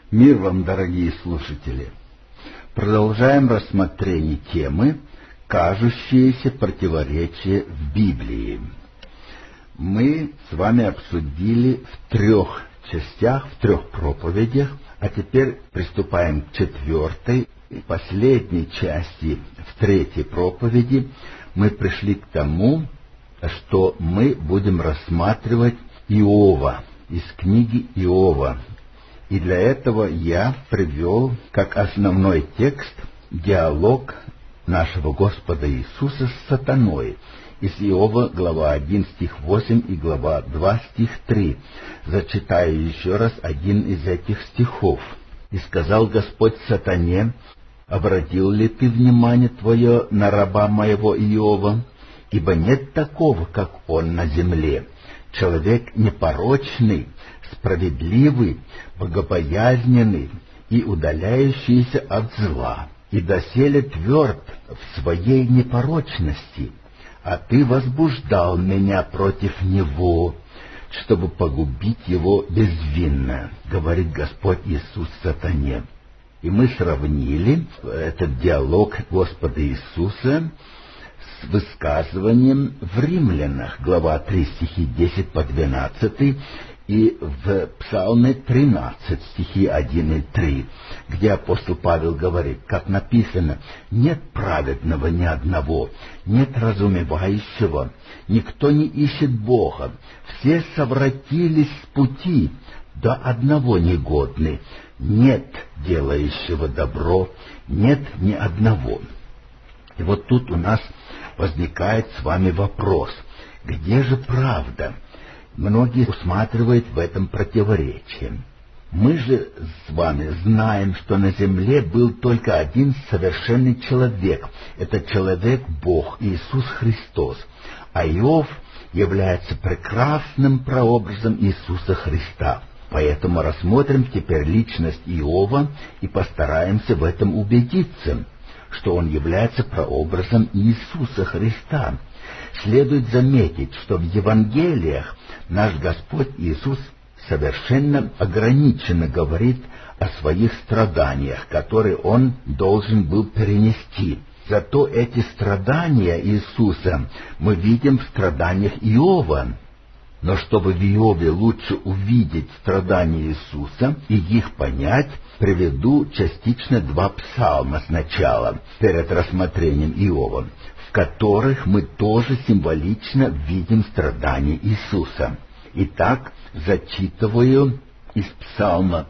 Мир вам, дорогие слушатели! Продолжаем рассмотрение темы «Кажущиеся противоречия в Библии». Мы с вами обсудили в 3 частях, в 3 проповедях, а теперь приступаем к 4 и последней части, в 3 проповеди. Мы пришли к тому, что мы будем рассматривать Иова, из книги Иова. И для этого я привел как основной текст диалог нашего Господа Иисуса с сатаной из Иова, глава 1, стих 8 и глава 2, стих 3. Зачитаю еще раз один из этих стихов. «И сказал Господь сатане: обратил ли ты внимание твое на раба моего Иова? Ибо нет такого, как он на земле, человек непорочный, справедливый, богобоязненный и удаляющийся от зла, и доселе тверд в своей непорочности. А ты возбуждал меня против него, чтобы погубить его безвинно, говорит Господь Иисус сатане». И мы сравнили этот диалог Господа Иисуса с высказыванием в Римлянах, глава 3, стихи 10 по 12, и в Псалме 13, стихи 1 и 3, где апостол Павел говорит, как написано: «Нет праведного ни одного, нет разумевающего, никто не ищет Бога, все совратились с пути, до одного негодны, нет делающего добро, нет ни одного». И вот тут у нас возникает с вами вопрос: где же правда? Многие усматривают в этом противоречие. Мы же с вами знаем, что на земле был только один совершенный человек. Это человек Бог, Иисус Христос. А Иов является прекрасным прообразом Иисуса Христа. Поэтому рассмотрим теперь личность Иова и постараемся в этом убедиться, что он является прообразом Иисуса Христа. Следует заметить, что в Евангелиях наш Господь Иисус совершенно ограниченно говорит о своих страданиях, которые Он должен был перенести. Зато эти страдания Иисуса мы видим в страданиях Иова. Но чтобы в Иове лучше увидеть страдания Иисуса и их понять, приведу частично 2 псалма сначала, перед рассмотрением Иова, в которых мы тоже символично видим страдания Иисуса. Итак, зачитываю из Псалма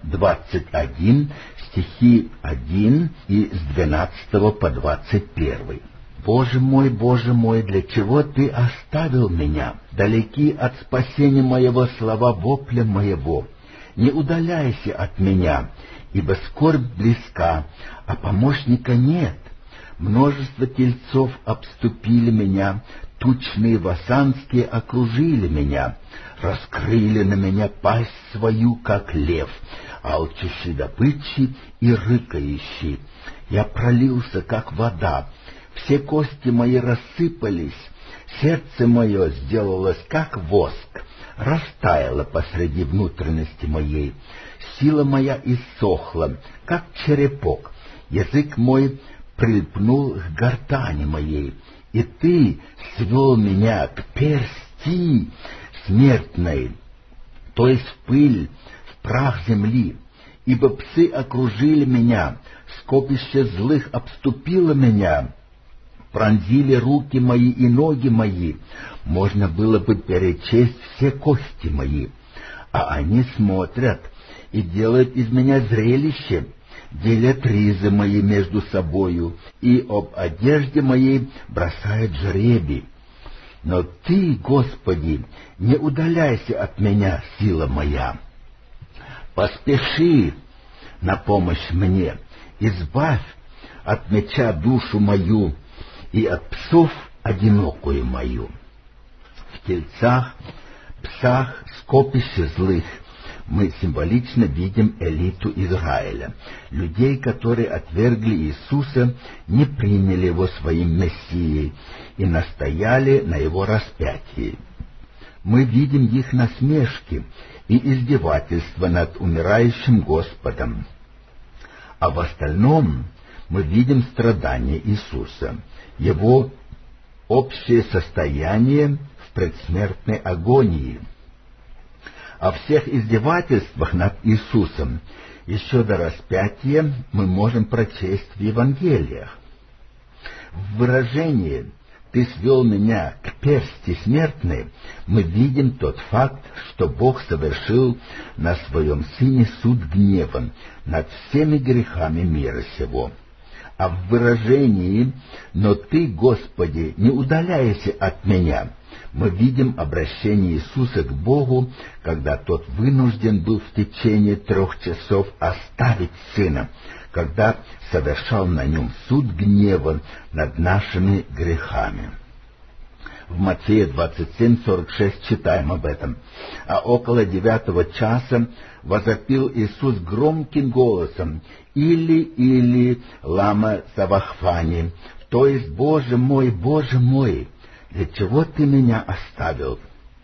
21, стихи 1 и с 12 по 21. Боже мой, для чего Ты оставил меня? Далеки от спасения моего слова вопля моего. Не удаляйся от меня, ибо скорбь близка, а помощника нет. Множество тельцов обступили меня, тучные васанские окружили меня, раскрыли на меня пасть свою, как лев, алчущий добычи и рыкающий. Я пролился, как вода, все кости мои рассыпались, сердце мое сделалось, как воск, растаяло посреди внутренности моей, сила моя иссохла, как черепок, язык мой прильпнул к гортани моей, и Ты свел меня к персти смертной, то есть в пыль, в прах земли, ибо псы окружили меня, скопище злых обступило меня, пронзили руки мои и ноги мои, можно было бы перечесть все кости мои, а они смотрят и делают из меня зрелище, делят ризы мои между собою, и об одежде моей бросают жребий. Но Ты, Господи, не удаляйся от меня, сила моя. Поспеши на помощь мне, избавь от меча душу мою и от псов одинокую мою. В тельцах, псах, скопище злых мы символично видим элиту Израиля, людей, которые отвергли Иисуса, не приняли Его своим Мессией и настояли на Его распятии. мы видим их насмешки и издевательства над умирающим Господом. А в остальном мы видим страдания Иисуса, Его общее состояние в предсмертной агонии. О всех издевательствах над Иисусом еще до распятия мы можем прочесть в Евангелиях. В выражении «Ты свел меня к персти смертной» мы видим тот факт, что Бог совершил на Своем Сыне суд гнева над всеми грехами мира сего. А в выражении «Но Ты, Господи, не удаляйся от меня» мы видим обращение Иисуса к Богу, когда Тот вынужден был в течение 3 часов оставить Сына, когда совершал на Нем суд гнева над нашими грехами. В Матфея 27:46 читаем об этом. «А около 9 часа возопил Иисус громким голосом: Или, лама савахфани, то есть, Боже мой, для чего Ты меня оставил?»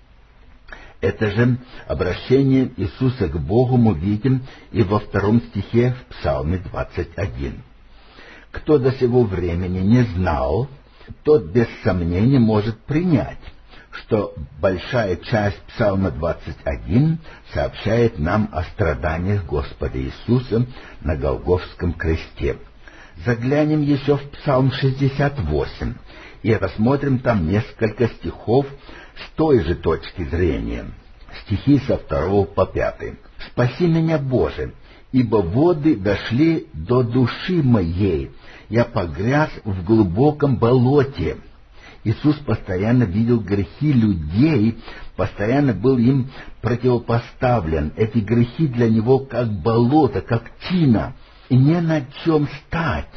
Это же обращение Иисуса к Богу мы видим и во 2 стихе в Псалме 21. Кто до сего времени не знал, тот без сомнения может принять, что большая часть Псалма 21 сообщает нам о страданиях Господа Иисуса на Голгофском кресте. Заглянем еще в Псалм 68 и рассмотрим там несколько стихов с той же точки зрения. Стихи со 2 по 5. «Спаси меня, Боже, ибо воды дошли до души моей, я погряз в глубоком болоте». Иисус постоянно видел грехи людей, постоянно был им противопоставлен. Эти грехи для Него как болото, как тина, и не на чем стать.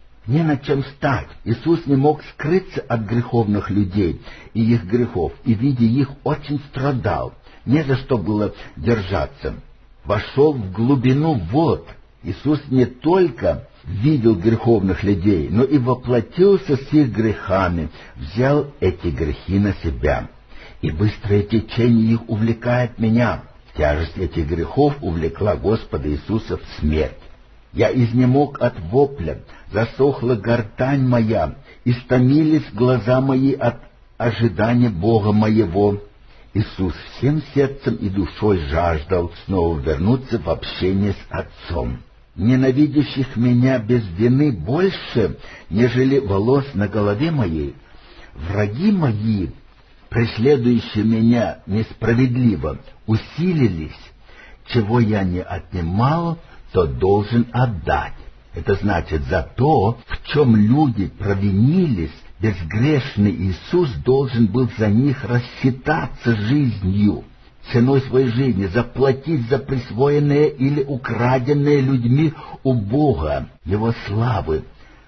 Иисус не мог скрыться от греховных людей и их грехов, и, видя их, очень страдал. Не за что было держаться. Вошел в глубину вод. Иисус не только видел греховных людей, но и воплотился с их грехами, взял эти грехи на себя. И быстрое течение их увлекает меня. Тяжесть этих грехов увлекла Господа Иисуса в смерть. Я изнемог от вопля, засохла гортань моя, истомились глаза мои от ожидания Бога моего. Иисус всем сердцем и душой жаждал снова вернуться в общение с Отцом. Ненавидящих меня без вины больше, нежели волос на голове моей. Враги мои, преследующие меня несправедливо, усилились. Чего я не отнимал, то должен отдать. Это значит, за то, в чем люди провинились, безгрешный Иисус должен был за них рассчитаться жизнью, ценой своей жизни, заплатить за присвоенное или украденное людьми у Бога, Его славы.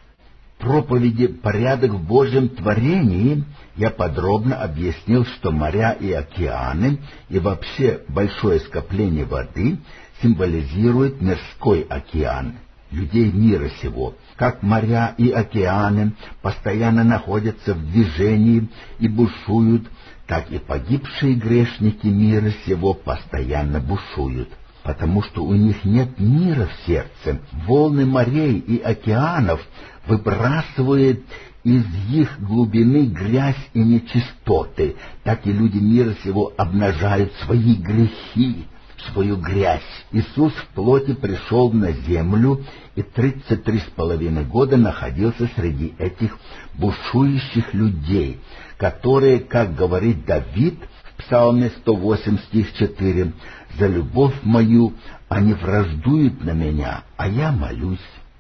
В проповеди «Порядок в Божьем творении» я подробно объяснил, что моря и океаны и вообще большое скопление воды символизирует мирской океан, людей мира сего. Как моря и океаны постоянно находятся в движении и бушуют, так и погибшие грешники мира сего постоянно бушуют, потому что у них нет мира в сердце. Волны морей и океанов выбрасывают из их глубины грязь и нечистоты, так и люди мира сего обнажают свои грехи, свою грязь. Иисус в плоти пришел на землю и 33,5 года находился среди этих бушующих людей, которые, как говорит Давид в Псалме 108, стих 4, «За любовь мою они враждуют на меня, а я молюсь».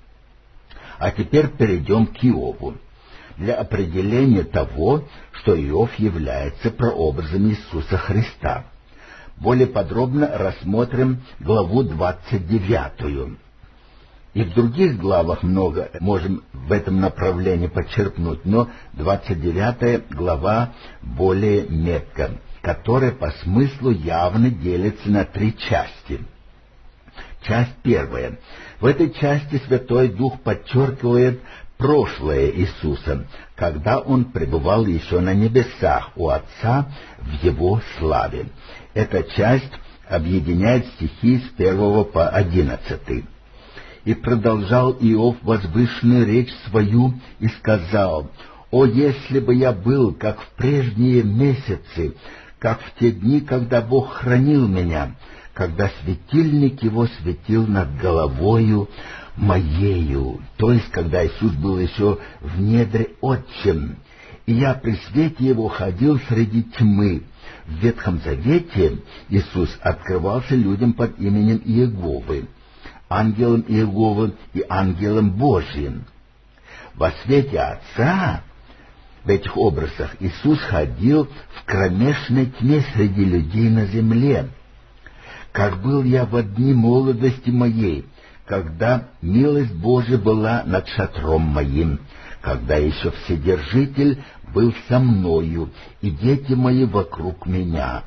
А теперь перейдем к Иову, для определения того, что Иов является прообразом Иисуса Христа. Более подробно рассмотрим главу 29. И в других главах много можем в этом направлении подчеркнуть, но 29 глава более метка, которая по смыслу явно делится на 3 части. Часть 1. В этой части Святой Дух подчеркивает прошлое Иисуса, когда Он пребывал еще на небесах у Отца в Его славе. Эта часть объединяет стихи с 1 по 11. «И продолжал Иов возвышенную речь свою и сказал: «О, если бы я был, как в прежние месяцы, как в те дни, когда Бог хранил меня, когда светильник Его светил над головою моею», то есть, когда Иисус был еще в недре Отчим, «и я при свете Его ходил среди тьмы». В Ветхом Завете Иисус открывался людям под именем Иеговы, ангелом Иеговы и ангелом Божьим. Во свете Отца в этих образах Иисус ходил в кромешной тьме среди людей на земле. «Как был я во дни молодости моей, когда милость Божия была над шатром моим, когда еще Вседержитель был со мною, и дети мои вокруг меня».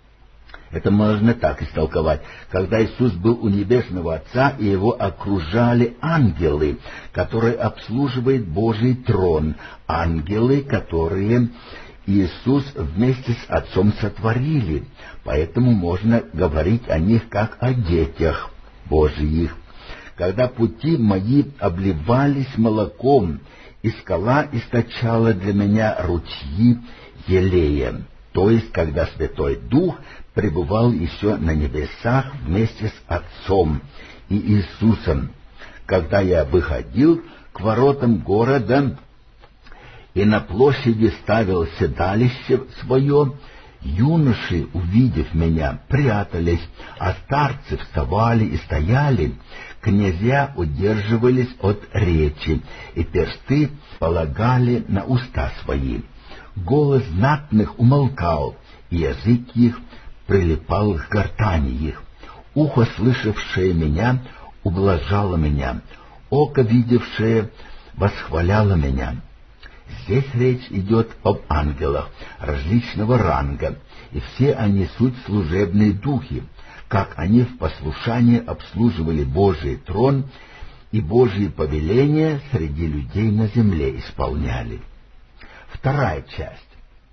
Это можно так истолковать: когда Иисус был у Небесного Отца, и Его окружали ангелы, которые обслуживают Божий трон, ангелы, которые Иисус вместе с Отцом сотворили, поэтому можно говорить о них как о детях Божьих. Когда пути мои обливались молоком, и скала источала для меня ручьи елея, то есть, когда Святой Дух пребывал еще на небесах вместе с Отцом и Иисусом, когда я выходил к воротам города и на площади ставил седалище свое, юноши, увидев меня, прятались, а старцы вставали и стояли, князья удерживались от речи, и персты полагали на уста свои. Голос знатных умолкал, и язык их прилипал к гортани их. Ухо, слышавшее меня, ублажало меня, око, видевшее, восхваляло меня. Здесь речь идет об ангелах различного ранга, и все они суть служебные духи, как они в послушании обслуживали Божий трон и Божьи повеления среди людей на земле исполняли. Вторая часть.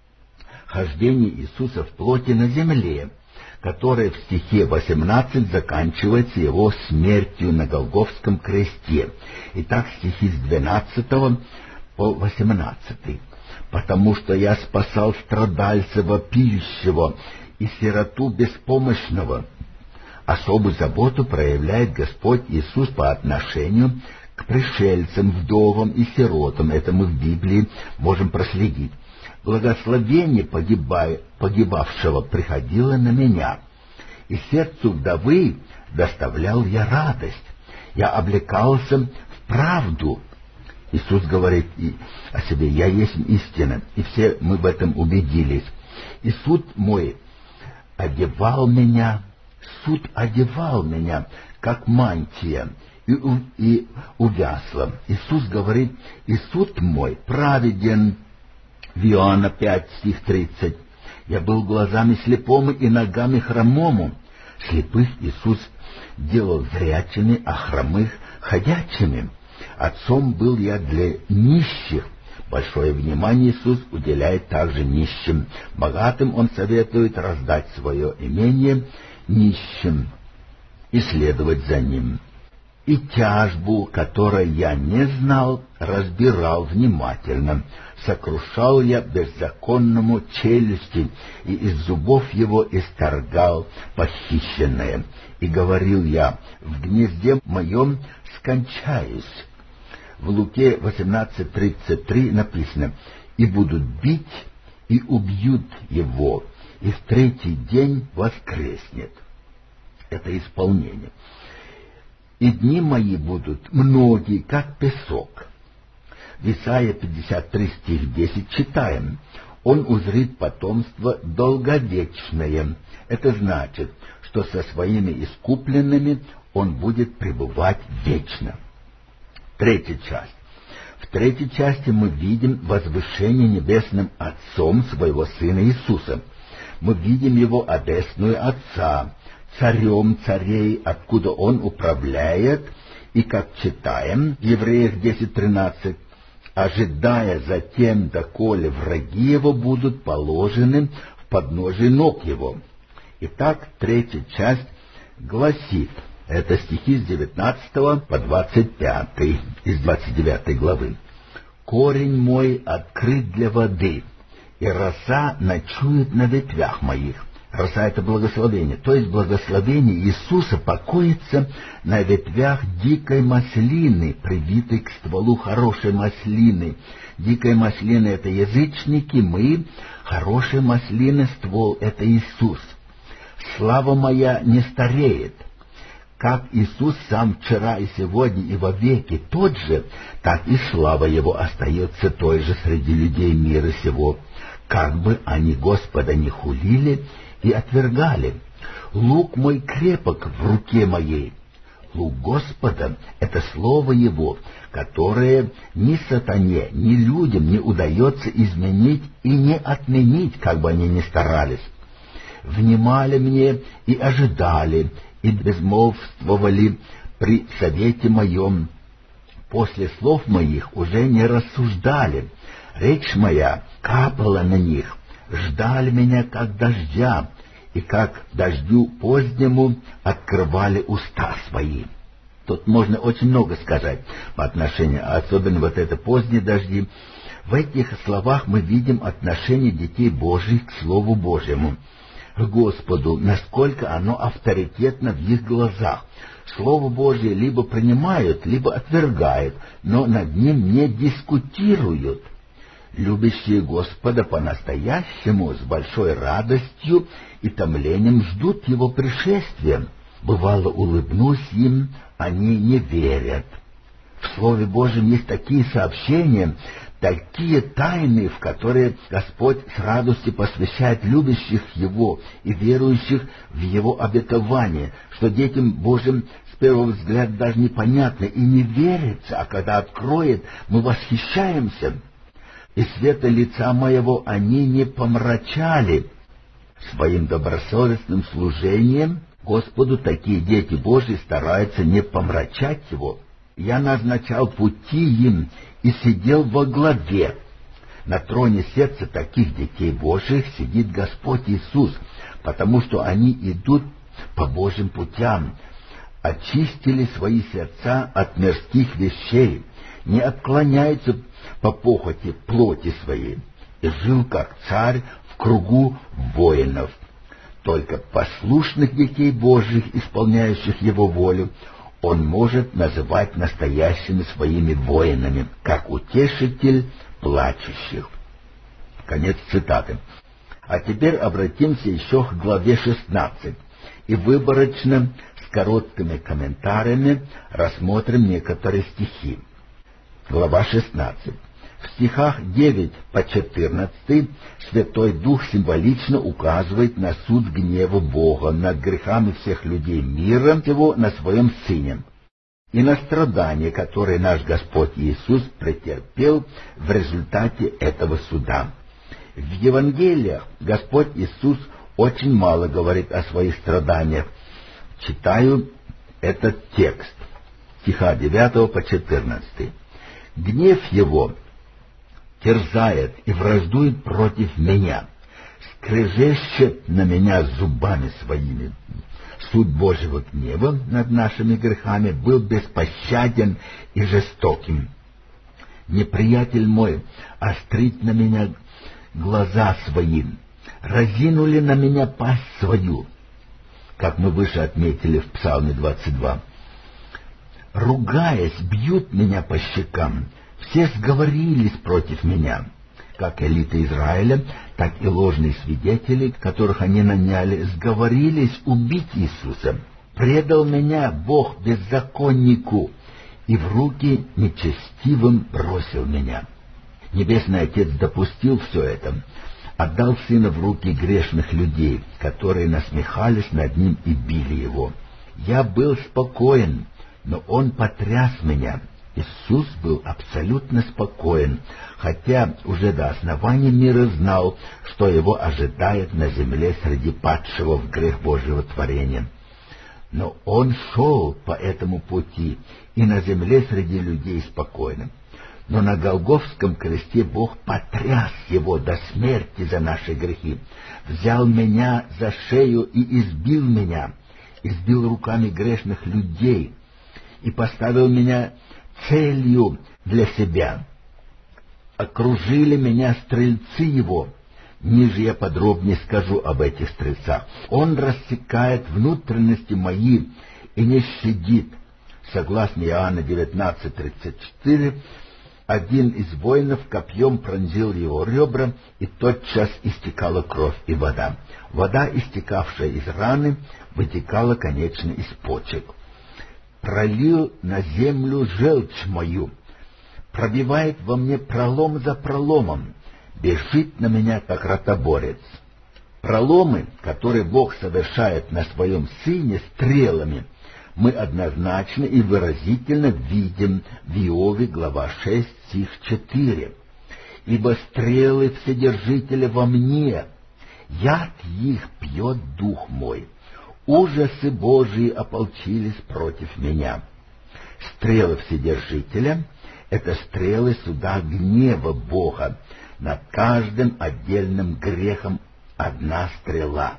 Хождение Иисуса в плоти на земле, которое в стихе 18 заканчивается Его смертью на Голгофском кресте. Итак, стихи с 12 по 18. «Потому что я спасал страдальца вопиющего и сироту беспомощного». Особую заботу проявляет Господь Иисус по отношению к пришельцам, вдовам и сиротам. Это мы в Библии можем проследить. «Благословение погибавшего приходило на меня, и сердцу вдовы доставлял я радость. Я облекался в правду». Иисус говорит о себе: «Я есть истина», и все мы в этом убедились. «И суд мой одевал меня, как мантия, и увясла». Иисус говорит: «И суд мой праведен». В Иоанна 5, стих 30. «Я был глазами слепому и ногами хромому». Слепых Иисус делал зрячими, а хромых — ходячими. «Отцом был я для нищих». Большое внимание Иисус уделяет также нищим. Богатым Он советует раздать свое имение нищим и следовать за Ним. «И тяжбу, которой я не знал, разбирал внимательно. Сокрушал я беззаконному челюсти, и из зубов его исторгал похищенное. И говорил я: в гнезде моем скончаюсь». В Луке 18:33 написано: «И будут бить, и убьют его, и в третий день воскреснет». Это исполнение. «И дни мои будут многие, как песок». В Исайя 53, стих 10 читаем: «Он узрит потомство долговечное». Это значит, что со своими искупленными он будет пребывать вечно. Третья часть. В третьей части мы видим возвышение небесным Отцом своего Сына Иисуса. Мы видим Его одесную Отца, царем царей, откуда Он управляет, и, как читаем в Евреях 10:13, ожидая затем, доколе враги его будут положены в подножие ног его». Итак, третья часть гласит, это стихи с 19 по 25, из 29 главы. «Корень мой открыт для воды, и роса ночует на ветвях моих». Роса — это благословение, то есть благословение Иисуса покоится на ветвях дикой маслины, привитой к стволу хорошей маслины. Дикая маслина — это язычники, мы, хорошая маслина, ствол — это Иисус. «Слава моя не стареет». Как Иисус сам вчера и сегодня и вовеки тот же, так и слава Его остается той же среди людей мира сего, как бы они Господа не хулили и отвергали. «Лук мой крепок в руке моей». Лук Господа — это слово Его, которое ни сатане, ни людям не удается изменить и не отменить, как бы они ни старались. «Внимали мне и ожидали, и безмолвствовали при совете моем. После слов моих уже не рассуждали. Речь моя капала на них, ждали меня, как дождя, и как дождю позднему открывали уста свои». Тут можно очень много сказать по отношению, особенно вот это поздние дожди. В этих словах мы видим отношение детей Божьих к Слову Божьему, к Господу, насколько оно авторитетно в их глазах. Слово Божье либо принимают, либо отвергают, но над ним не дискутируют. Любящие Господа по-настоящему, с большой радостью и томлением ждут Его пришествия. Бывало, улыбнусь им, они не верят. В Слове Божьем есть такие сообщения, такие тайны, в которые Господь с радостью посвящает любящих Его и верующих в Его обетование, что детям Божьим с первого взгляда даже непонятно и не верится, а когда откроет, мы восхищаемся. «И света лица моего они не помрачали». Своим добросовестным служением Господу такие дети Божьи стараются не помрачать Его. «Я назначал пути им и сидел во главе». На троне сердца таких детей Божьих сидит Господь Иисус, потому что они идут по Божьим путям, очистили свои сердца от мирских вещей, не отклоняются по похоти плоти своей, и жил как царь в кругу воинов. Только послушных детей Божьих, исполняющих Его волю, Он может называть настоящими своими воинами, как утешитель плачущих. Конец цитаты. А теперь обратимся еще к главе 16 и выборочно, с короткими комментариями, рассмотрим некоторые стихи. Глава 16. В стихах 9 по 14 Святой Дух символично указывает на суд гнева Бога над грехами всех людей мира сего на Своем Сыне и на страдания, которые наш Господь Иисус претерпел в результате этого суда. В Евангелиях Господь Иисус очень мало говорит о своих страданиях. Читаю этот текст, стиха 9 по 14. «Гнев Его терзает и враждует против меня, скрежещет на меня зубами своими. Суд Божьего гнева над нашими грехами был беспощаден и жестоким. Неприятель мой острит на меня глаза свои, разинули на меня пасть свою», как мы выше отметили в Псалме 22. «Ругаясь, бьют меня по щекам, все сговорились против меня». Как элита Израиля, так и ложные свидетели, которых они наняли, сговорились убить Иисуса. «Предал меня Бог беззаконнику, и в руки нечестивым бросил меня». Небесный Отец допустил все это, отдал Сына в руки грешных людей, которые насмехались над Ним и били Его. «Я был спокоен, но Он потряс меня». Иисус был абсолютно спокоен, хотя уже до основания мира знал, что его ожидает на земле среди падшего в грех Божьего творения. Но он шел по этому пути и на земле среди людей спокойно. Но на Голгофском кресте Бог потряс его до смерти за наши грехи, взял меня за шею и избил меня, избил руками грешных людей и поставил меня целью для себя. Окружили меня стрельцы его. Ниже я подробнее скажу об этих стрельцах. Он рассекает внутренности мои и не щадит. Согласно Иоанна 19:34, один из воинов копьем пронзил его ребра, и тотчас истекала кровь и вода. Вода, истекавшая из раны, вытекала, конечно, из почек. Пролил на землю желчь мою, пробивает во мне пролом за проломом, бежит на меня, как ротоборец. Проломы, которые Бог совершает на своем Сыне стрелами, мы однозначно и выразительно видим в Иове, глава 6, стих 4. «Ибо стрелы Вседержителя во мне, яд их пьет дух мой, ужасы Божии ополчились против меня». Стрелы Вседержителя — это стрелы суда гнева Бога, над каждым отдельным грехом одна стрела.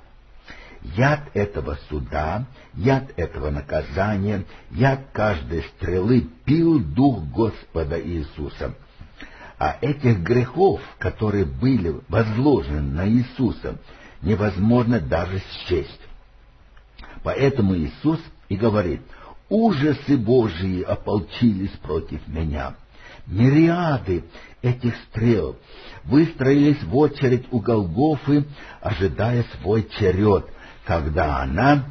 Яд этого суда, яд этого наказания, яд каждой стрелы пил Дух Господа Иисуса. А этих грехов, которые были возложены на Иисуса, невозможно даже счесть. Поэтому Иисус и говорит: «Ужасы Божии ополчились против меня». Мириады этих стрел выстроились в очередь у Голгофы, ожидая свой черед, когда она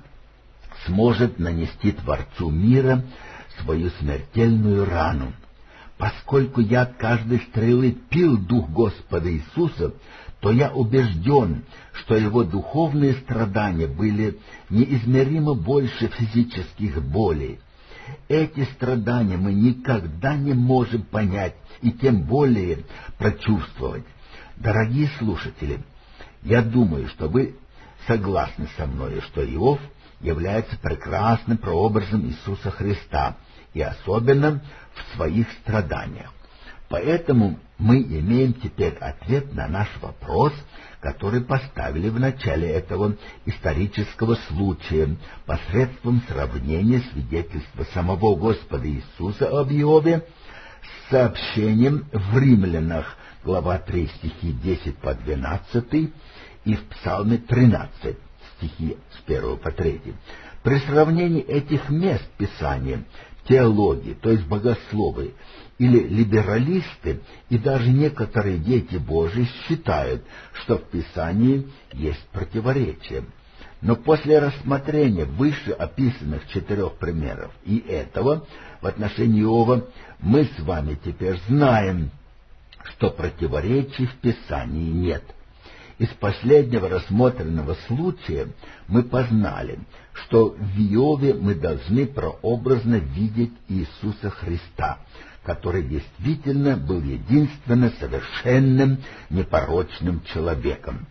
сможет нанести Творцу мира свою смертельную рану. Поскольку яд каждой стрелы пил Дух Господа Иисуса, то я убежден, что его духовные страдания были неизмеримо больше физических болей. Эти страдания мы никогда не можем понять и тем более прочувствовать. Дорогие слушатели, я думаю, что вы согласны со мной, что Иов является прекрасным прообразом Иисуса Христа, и особенно в своих страданиях. Поэтому мы имеем теперь ответ на наш вопрос, который поставили в начале этого исторического случая посредством сравнения свидетельства самого Господа Иисуса об Иове с сообщением в Римлянах, глава 3, стихи 10 по 12, и в Псалме 13, стихи с 1 по 3. При сравнении этих мест Писания теологи, то есть богословы или либералисты, и даже некоторые дети Божии считают, что в Писании есть противоречие. Но после рассмотрения выше описанных 4 примеров и этого в отношении Иова, мы с вами теперь знаем, что противоречий в Писании нет. Из последнего рассмотренного случая мы познали, что в Иове мы должны прообразно видеть Иисуса Христа, который действительно был единственно совершенным, непорочным человеком.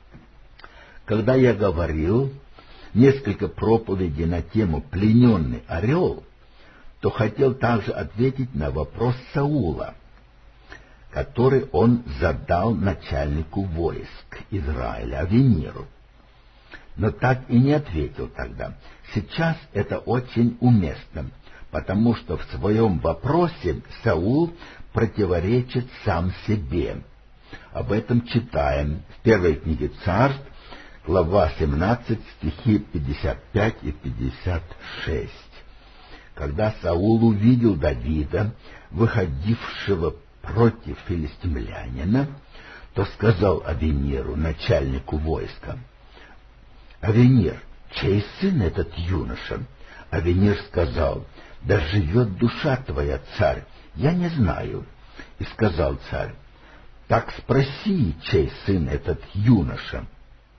Когда я говорил несколько проповедей на тему «Плененный орел», то хотел также ответить на вопрос Саула, который он задал начальнику войск Израиля Авениру. Но так и не ответил тогда. Сейчас это очень уместно, потому что в своем вопросе Саул противоречит сам себе. Об этом читаем в первой книге Царств, глава 17, стихи 55 и 56. Когда Саул увидел Давида, выходившего против филистимлянина, то сказал Авениру, начальнику войска: «Авенир, чей сын этот юноша?» Авенир сказал: «Да живет душа твоя, царь, я не знаю». И сказал царь: «Так спроси, чей сын этот юноша».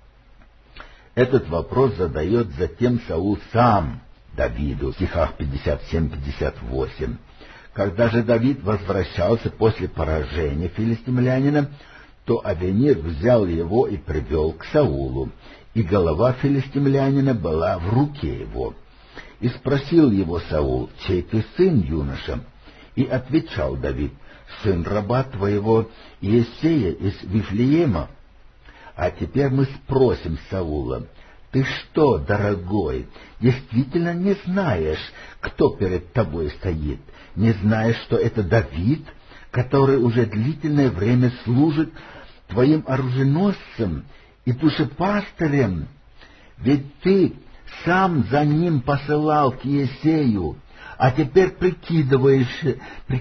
Этот вопрос задает затем Саул сам Давиду в стихах 57-58. Когда же Давид возвращался после поражения филистимлянина, то Авенир взял его и привел к Саулу, и голова филистимлянина была в руке его. И спросил его Саул: «Чей ты сын, юноша?» И отвечал Давид: сын раба твоего Иессея из Вифлеема. А теперь мы спросим Саула: ты что, дорогой, действительно не знаешь, кто перед тобой стоит? Не знаешь, что это Давид, который уже длительное время служит твоим оруженосцем и душепастырем? Ведь ты сам за ним посылал к Иессею, а теперь прикидываешься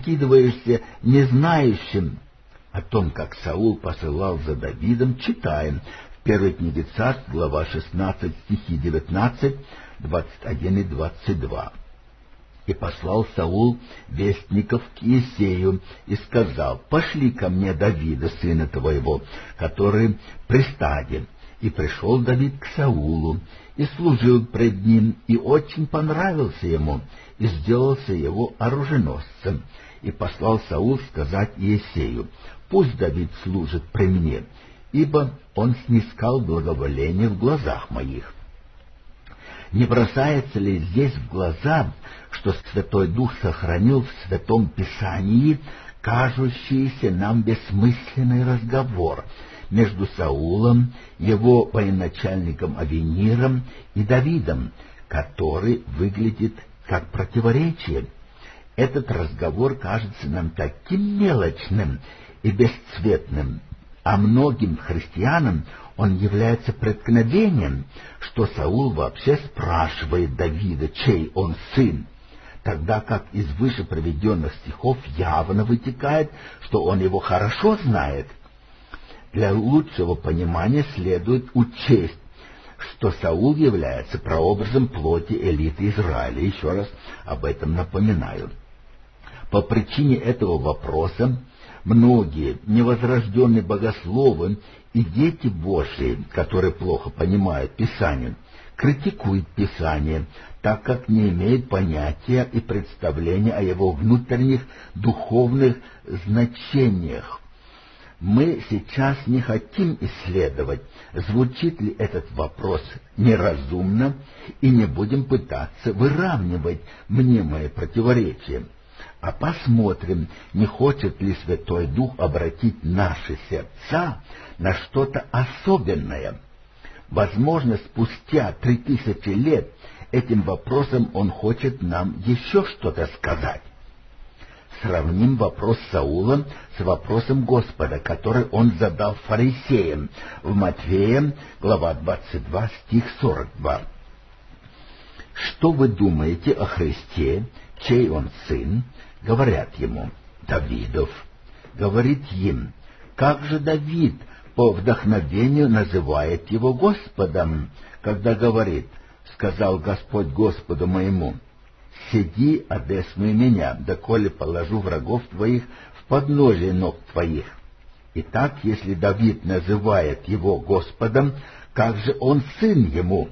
незнающим. О том, как Саул посылал за Давидом, читаем в первой книге Царств, глава 16, стихи 19, 21 и 22. «И послал Саул вестников к Иессею и сказал: пошли ко мне Давида, сына твоего, который при стаде. И пришел Давид к Саулу, и служил пред ним, и очень понравился ему, и сделался его оруженосцем. И послал Саул сказать Иессею: пусть Давид служит при мне, ибо он снискал благоволение в глазах моих». Не бросается ли здесь в глаза, что Святой Дух сохранил в Святом Писании кажущийся нам бессмысленный разговор между Саулом, его военачальником Авениром и Давидом, который выглядит как противоречие? Этот разговор кажется нам таким мелочным и бесцветным, а многим христианам он является преткновением, что Саул вообще спрашивает Давида, чей он сын, тогда как из выше приведенных стихов явно вытекает, что он его хорошо знает. Для лучшего понимания следует учесть, что Саул является прообразом плоти элиты Израиля. Еще раз об этом напоминаю. По причине этого вопроса многие невозрожденные богословы и дети Божьи, которые плохо понимают Писание, критикуют Писание, так как не имеют понятия и представления о его внутренних духовных значениях. Мы сейчас не хотим исследовать, звучит ли этот вопрос неразумно, и не будем пытаться выравнивать мнимые противоречия, а посмотрим, не хочет ли Святой Дух обратить наши сердца на что-то особенное. Возможно, спустя 3000 лет этим вопросом Он хочет нам еще что-то сказать. Сравним вопрос Саула с вопросом Господа, который он задал фарисеям в Матфея, глава 22, стих 42. «Что вы думаете о Христе, чей он сын?» Говорят ему: Давидов. Говорит им: как же Давид по вдохновению называет его Господом, когда говорит: сказал Господь Господу моему: сиди одесную меня, доколе положу врагов твоих в подножие ног твоих. Итак, если Давид называет его Господом, как же он сын ему?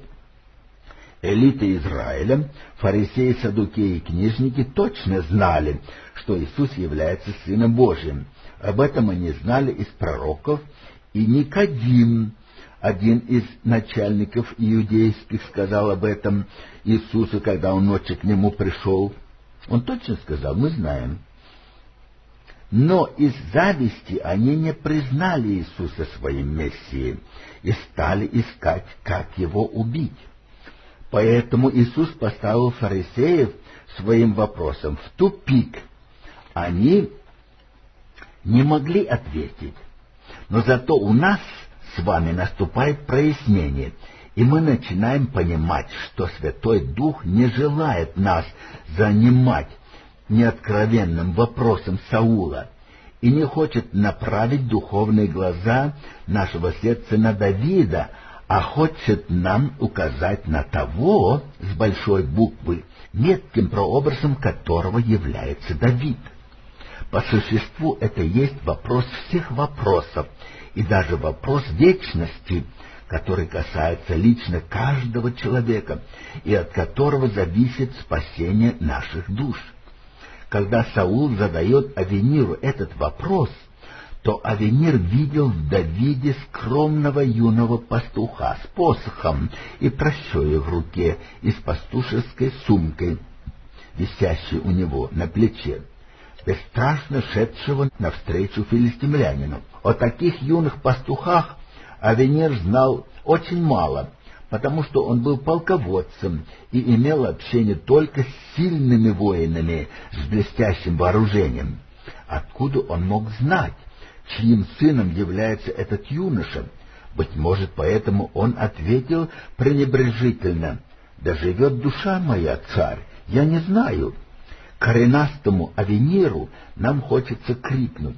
Элита Израиля, фарисеи, саддукеи и книжники точно знали, что Иисус является Сыном Божьим. Об этом они знали из пророков, и Никодим, один из начальников иудейских, сказал об этом Иисусу, когда он ночью к нему пришел. Он точно сказал: мы знаем. Но из зависти они не признали Иисуса своим Мессией и стали искать, как его убить. Поэтому Иисус поставил фарисеев своим вопросом в тупик. Они не могли ответить. Но зато у нас с вами наступает прояснение, и мы начинаем понимать, что Святой Дух не желает нас занимать неоткровенным вопросом Саула и не хочет направить духовные глаза нашего сердца на Давида, а хочет нам указать на того, с большой буквы, метким прообразом которого является Давид. По существу это есть вопрос всех вопросов, и даже вопрос вечности, который касается лично каждого человека, и от которого зависит спасение наших душ. Когда Саул задает Авениру этот вопрос, то Авенир видел в Давиде скромного юного пастуха с посохом и прощою в руке и с пастушеской сумкой, висящей у него на плече. бесстрашно шедшего навстречу филистимлянину. О таких юных пастухах Авенир знал очень мало, потому что он был полководцем и имел общение только с сильными воинами с блестящим вооружением. Откуда он мог знать, чьим сыном является этот юноша? Быть может, поэтому он ответил пренебрежительно: «Да живет душа моя, царь, я не знаю». Коренастому Авениру нам хочется крикнуть: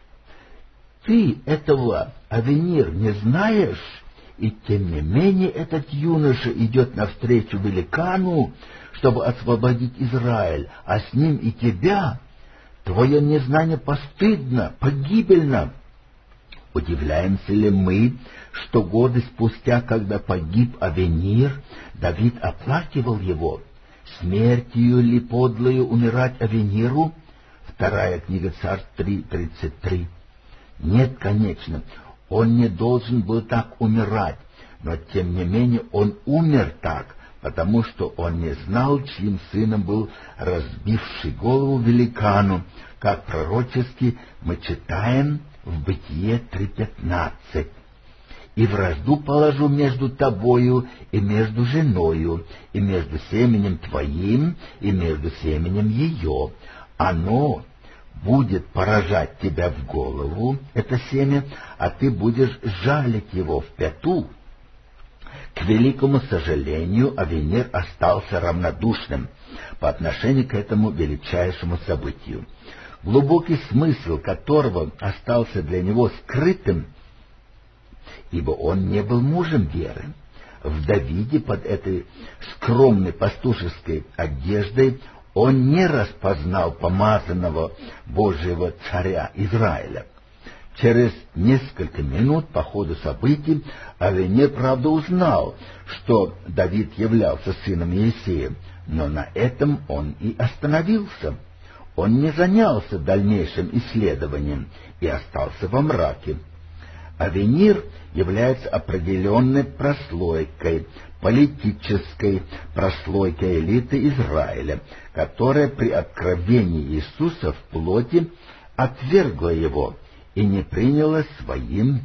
«Ты этого, Авенир, не знаешь?» И тем не менее этот юноша идет навстречу великану, чтобы освободить Израиль, а с ним и тебя. Твое незнание постыдно, погибельно. Удивляемся ли мы, что годы спустя, когда погиб Авенир, Давид оплакивал его? Смертью ли подлою умирать Авениру? Вторая книга Царств 3:33. Нет, конечно, он не должен был так умирать, но тем не менее он умер так, потому что он не знал, чьим сыном был разбивший голову великану, как пророчески мы читаем в Бытие 3:15. «И вражду положу между тобою и между женою, и между семенем твоим и между семенем ее. Оно будет поражать тебя в голову, это семя, а ты будешь жалить его в пяту». К великому сожалению, Авенир остался равнодушным по отношению к этому величайшему событию, глубокий смысл которого остался для него скрытым, ибо он не был мужем веры. В Давиде под этой скромной пастушеской одеждой он не распознал помазанного Божьего царя Израиля. Через несколько минут по ходу событий Авенир, правда, узнал, что Давид являлся сыном Иессея, но на этом он и остановился. Он не занялся дальнейшим исследованием и остался во мраке. Авенир является определенной прослойкой, политической прослойкой элиты Израиля, которая при откровении Иисуса в плоти отвергла его и не приняла своим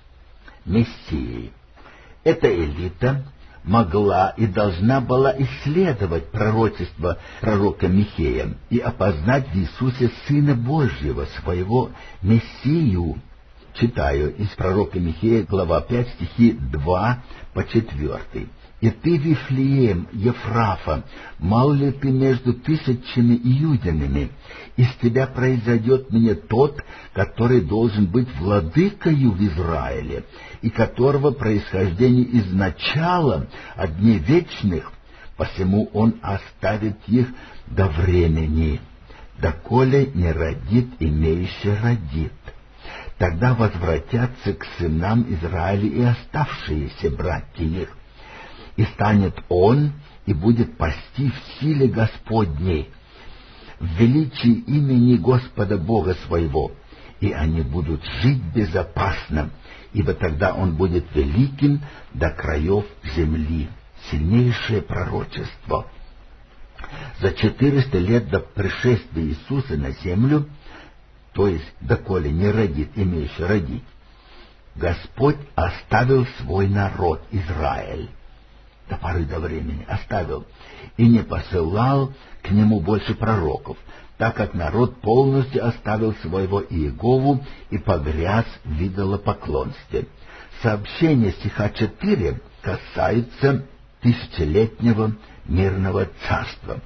Мессией. Эта элита могла и должна была исследовать пророчество пророка Михея и опознать в Иисусе Сына Божьего, своего Мессию. Читаю из пророка Михея, глава 5, стихи 2 по 4. «И ты, Вифлеем, Ефрафа, мал ли ты между тысячами иудинами? Из тебя произойдет мне тот, который должен быть владыкою в Израиле, и которого происхождение изначало от дней вечных, посему он оставит их до времени, доколе не родит имеющий родит. Тогда возвратятся к сынам Израиля и оставшиеся братья их. И станет он, и будет пасти в силе Господней, в величии имени Господа Бога своего, и они будут жить безопасно, ибо тогда он будет великим до краев земли». Сильнейшее пророчество. За 400 лет до пришествия Иисуса на землю, то есть доколе не родит имеющий родить, Господь оставил свой народ Израиль. До поры до времени оставил, и не посылал к нему больше пророков, так как народ полностью оставил своего Иегову и погряз в идолопоклонстве. Сообщение стиха 4 касается тысячелетнего мирного царства.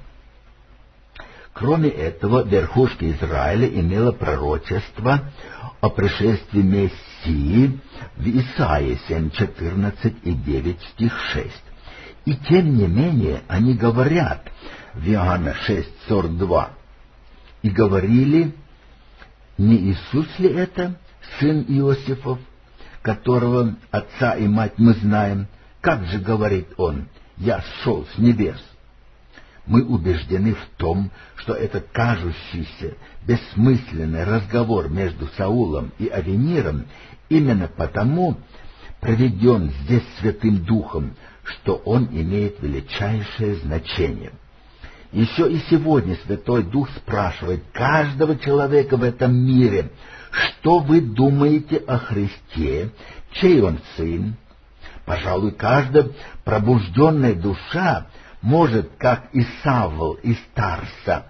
Кроме этого, верхушка Израиля имела пророчество о пришествии Мессии в Исаии 7:14 и 9 стих 6. И тем не менее они говорят в Иоанна 6:42, и говорили: не Иисус ли это, сын Иосифов, которого отца и мать мы знаем? Как же говорит он: я сшел с небес? Мы убеждены в том, что этот кажущийся бессмысленный разговор между Саулом и Авениром именно потому проведен здесь Святым Духом, что он имеет величайшее значение. Еще и сегодня Святой Дух спрашивает каждого человека в этом мире: что вы думаете о Христе, чей Он сын? Пожалуй, каждая пробужденная душа может, как и Савл из Тарса,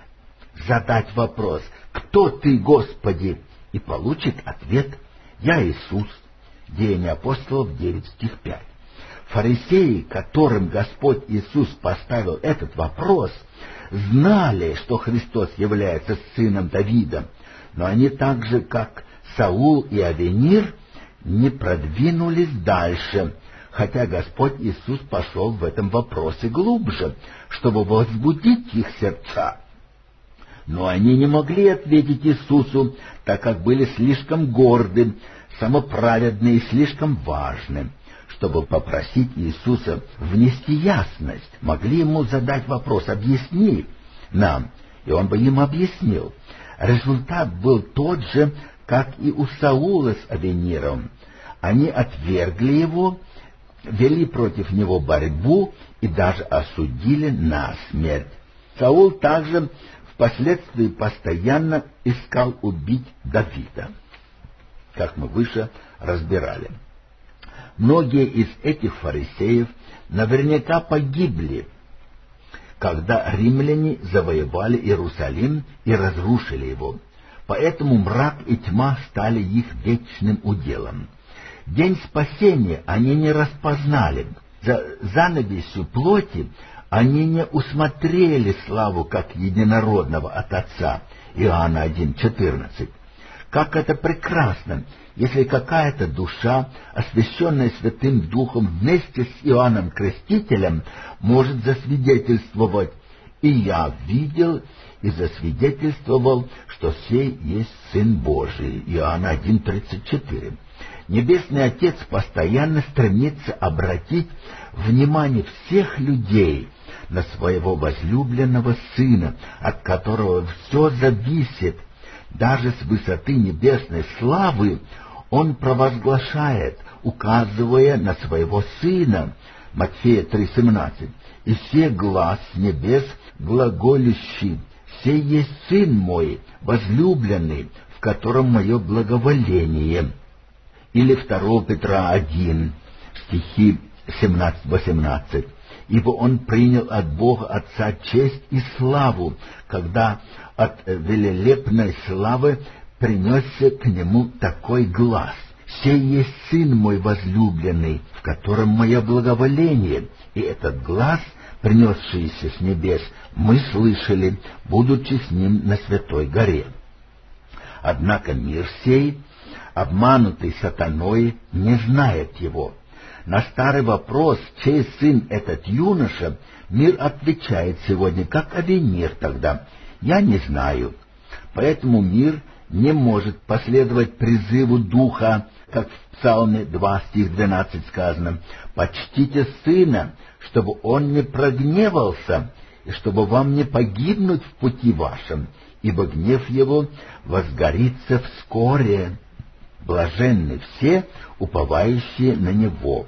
задать вопрос: «Кто ты, Господи?» и получит ответ: «Я Иисус». Деяния апостолов 9, стих 5. Фарисеи, которым Господь Иисус поставил этот вопрос, знали, что Христос является сыном Давида, но они так же, как Саул и Авенир, не продвинулись дальше, хотя Господь Иисус пошел в этом вопросе глубже, чтобы возбудить их сердца. Но они не могли ответить Иисусу, так как были слишком горды, самоправедны и слишком важны. Чтобы попросить Иисуса внести ясность, могли ему задать вопрос: «Объясни нам», и он бы им объяснил. Результат был тот же, как и у Саула с Авениром. Они отвергли его, вели против него борьбу и даже осудили на смерть. Саул также впоследствии постоянно искал убить Давида, как мы выше разбирали. Многие из этих фарисеев наверняка погибли, когда римляне завоевали Иерусалим и разрушили его. Поэтому мрак и тьма стали их вечным уделом. День спасения они не распознали. За занавесью плоти они не усмотрели славу как единородного от Отца. Иоанна 1,14. Как это прекрасно, если какая-то душа, освященная Святым Духом вместе с Иоанном Крестителем, может засвидетельствовать: «И я видел и засвидетельствовал, что сей есть Сын Божий». Иоанна 1,34. Небесный Отец постоянно стремится обратить внимание всех людей на своего возлюбленного Сына, от которого все зависит. Даже с высоты небесной славы Он провозглашает, указывая на своего Сына, Матфея 3,17, «И се глас с небес глаголющий: сей есть Сын мой, возлюбленный, в котором мое благоволение». Или 2 Петра 1, стихи 17-18. «Ибо Он принял от Бога Отца честь и славу, когда от велелепной славы принесся к Нему такой глас: сей есть Сын мой возлюбленный, в котором мое благоволение». И этот глас, принесшийся с небес, мы слышали, будучи с Ним на Святой горе. Однако мир сей, обманутый сатаной, не знает Его. На старый вопрос, чей сын этот юноша, мир отвечает сегодня, как Авенир тогда: «Я не знаю». Поэтому мир не может последовать призыву Духа, как в Псалме 2, стих 12 сказано: «Почтите Сына, чтобы Он не прогневался, и чтобы вам не погибнуть в пути вашем, ибо гнев Его возгорится вскоре. Блаженны все, уповающие на Него».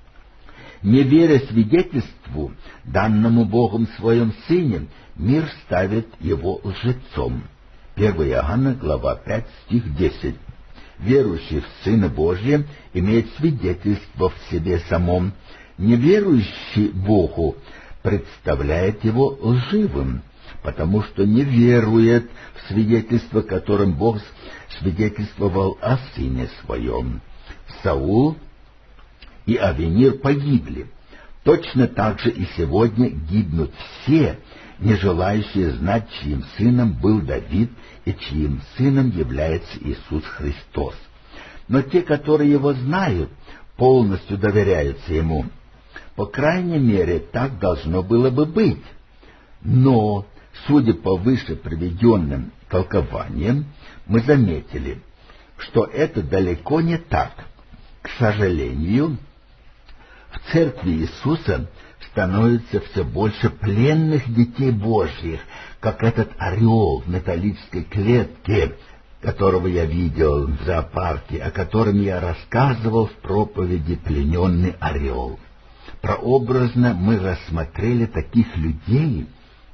Не веря свидетельству, данному Богом в Своем Сыне, мир ставит Его лжецом. 1 Иоанна, глава 5, стих 10. Верующий в Сына Божия имеет свидетельство в себе самом. Неверующий Богу представляет Его лживым, потому что не верует в свидетельство, которым Бог свидетельствовал о Сыне Своем. Саул и Авенир погибли. Точно так же и сегодня гибнут все, не желающие знать, чьим сыном был Давид и чьим сыном является Иисус Христос. Но те, которые Его знают, полностью доверяются Ему. По крайней мере, так должно было бы быть. Но, судя по выше приведенным толкованиям, мы заметили, что это далеко не так. К сожалению, в Церкви Иисуса становится все больше пленных детей Божьих, как этот орел в металлической клетке, которого я видел в зоопарке, о котором я рассказывал в проповеди «Плененный орел». Прообразно мы рассмотрели таких людей,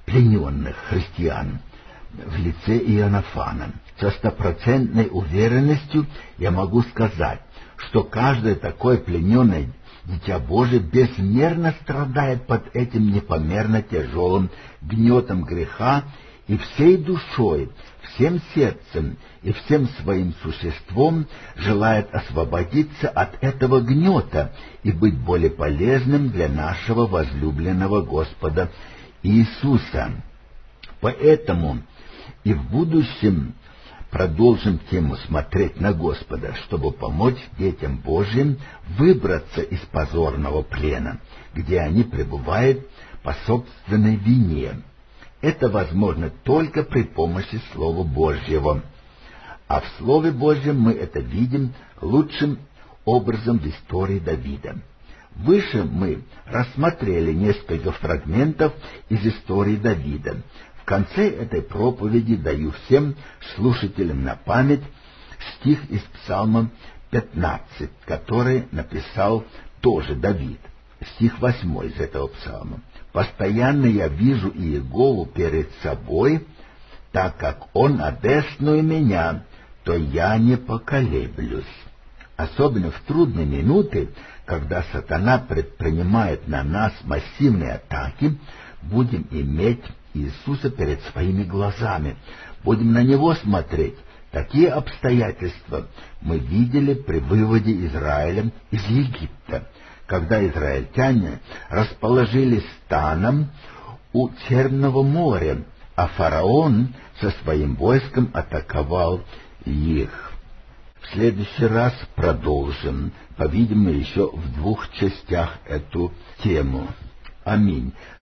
плененных христиан в лице Иоаннафана. Со стопроцентной уверенностью я могу сказать, что каждое такое плененное Дитя Божие безмерно страдает под этим непомерно тяжелым гнетом греха и всей душой, всем сердцем и всем своим существом желает освободиться от этого гнета и быть более полезным для нашего возлюбленного Господа Иисуса. Поэтому и в будущем продолжим тему «Смотреть на Господа», чтобы помочь детям Божьим выбраться из позорного плена, где они пребывают по собственной вине. Это возможно только при помощи Слова Божьего. А в Слове Божьем мы это видим лучшим образом в истории Давида. Выше мы рассмотрели несколько фрагментов из истории Давида. В конце этой проповеди даю всем слушателям на память стих из Псалма 15, который написал тоже Давид. Стих 8 из этого псалма. «Постоянно я вижу Иегову перед собой, так как Он одесную меня, то я не поколеблюсь». Особенно в трудные минуты, когда сатана предпринимает на нас массивные атаки, будем иметь Иисуса перед своими глазами, будем на Него смотреть. Такие обстоятельства мы видели при выводе Израиля из Египта, когда израильтяне расположились станом у Черного моря, а фараон со своим войском атаковал их. В следующий раз продолжим, по-видимому, еще в 2 частях эту тему. Аминь.